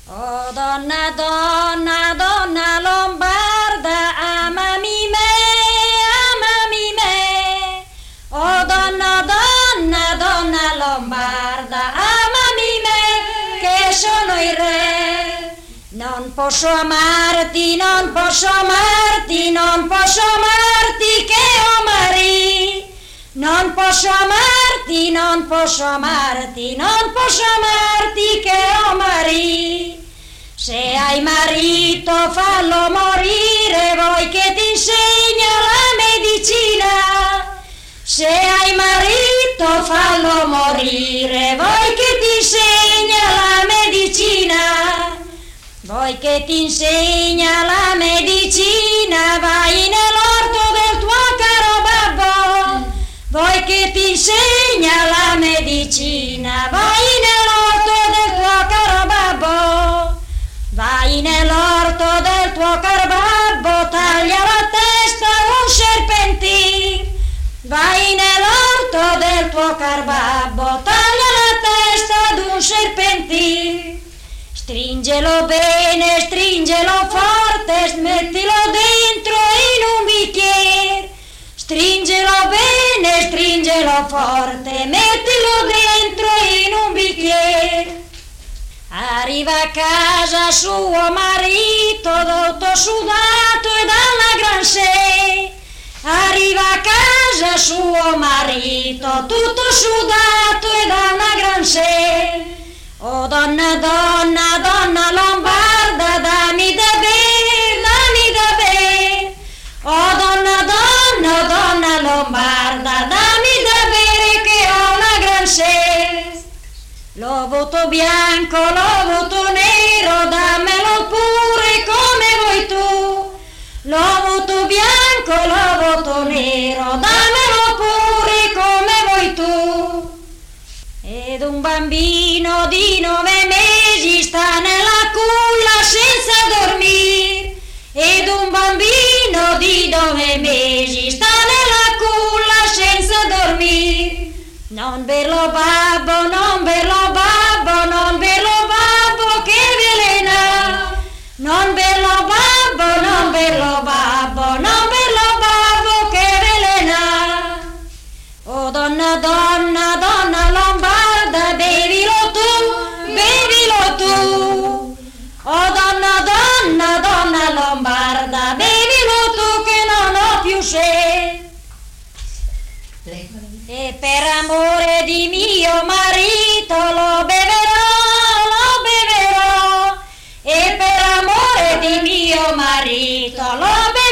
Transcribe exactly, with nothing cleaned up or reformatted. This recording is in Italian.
Oh donna, donna, donna lombarda, amami me, amami me. Oh donna, donna, donna lombarda, amami me, che sono il re. Non posso amarti, non posso amarti, non posso amarti che ho marì. Non posso amarti, non posso amarti, non posso amarti che ho marì. Se hai marito fallo morire, vuoi che ti insegno la medicina. Se hai marito fallo morire, vuoi che ti insegna la medicina. Vuoi che ti insegna la medicina, vai nell'orto del tuo caro babbo. Vuoi che ti insegna la medicina, vai nell'orto del tuo caro babbo. Vai nell'orto del tuo caro babbo, taglia la testa un serpentino. Vai nell'orto del tuo caro babbo, taglia la testa ad un serpentino. Stringelo bene, stringelo forte, smettilo dentro in un bicchiere. Stringelo bene, stringelo forte, mettilo dentro in un bicchiere. Arriva a casa suo marito, tutto sudato e dalla gran sete. Arriva a casa suo marito, tutto sudato e dalla gran sete. Oh donna, donna, donna lombarda, dammi da bere, dammi da bere. Oh donna, donna, donna lombarda, dammi da bere che ho una gran sete. L'ovuto bianco, l'ovuto nero, dammelo pure come vuoi tu. L'ovuto bianco, l'ovuto nero, dammelo pure come vuoi tu. Ed un bambino di nove mesi sta nella culla senza dormire. Ed un bambino di nove mesi sta nella culla senza dormire. Non berlo babbo, non berlo babbo, non berlo babbo che velena. Non berlo babbo, non berlo babbo, non berlo babbo che velena. Oh donna, donna, donna lombarda, bevilo tu, bevilo tu. Oh donna, donna, donna lombarda, bevilo tu che non ho più sete. E per amore di mio marito lo beverò, lo beverò. E per amore di mio marito lo beverò.